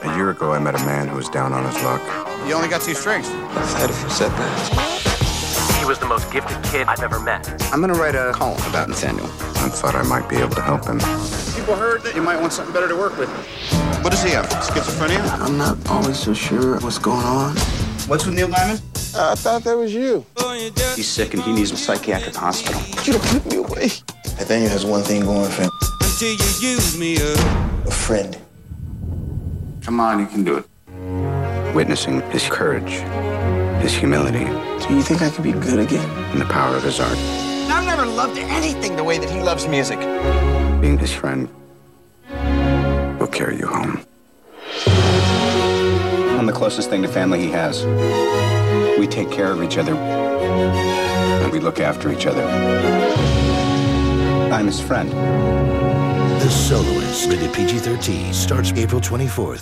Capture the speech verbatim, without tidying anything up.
A year ago, I met a man who was down on his luck. You only got two strings. I've had a few setbacks. He was the most gifted kid I've ever met. I'm gonna write a column about Nathaniel. I thought I might be able to help him. People heard that you might want something better to work with. What does he have? Schizophrenia? I'm not always so sure what's going on. What's with Neil Diamond? Uh, I thought that was you. He's sick and he needs a psychiatric hospital. You don't put me away. Nathaniel has one thing going for him. Until you use me up. A friend. Come on, you can do it. Witnessing his courage, his humility, Do you think I could be good again? and the power of his art. I've never loved anything the way that he loves music. Being his friend will carry you home. I'm the closest thing to family he has. We take care of each other. And we look after each other. I'm his friend. The Soloist, rated P G thirteen, starts April twenty-fourth.